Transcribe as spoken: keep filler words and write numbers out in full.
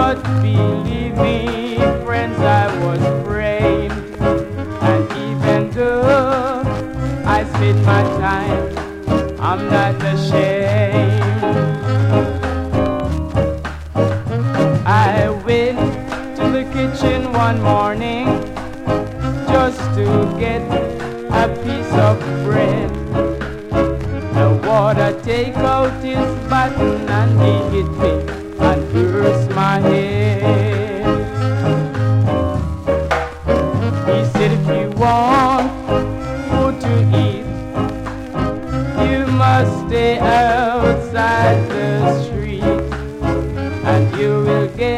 But believe me, friends, I was praying. And even though I spent my time, I'm not ashamed. I went to the kitchen one morning just to get a piece of bread. The water take out his button and he hit me and burst my head. He said, if you want food to eat, you must stay outside the street, and you will get